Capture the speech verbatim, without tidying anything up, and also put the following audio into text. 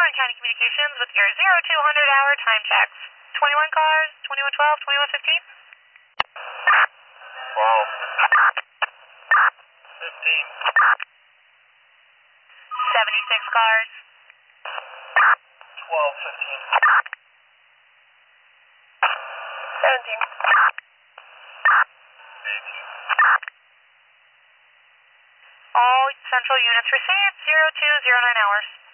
Warren County Communications with your zero two hundred hour time checks. twenty-one cars, twenty-one twelve, twenty-one fifteen. twelve. fifteen. seventy-six cars. twelve, fifteen. seventeen. eighteen. All central units received, zero two zero nine hours.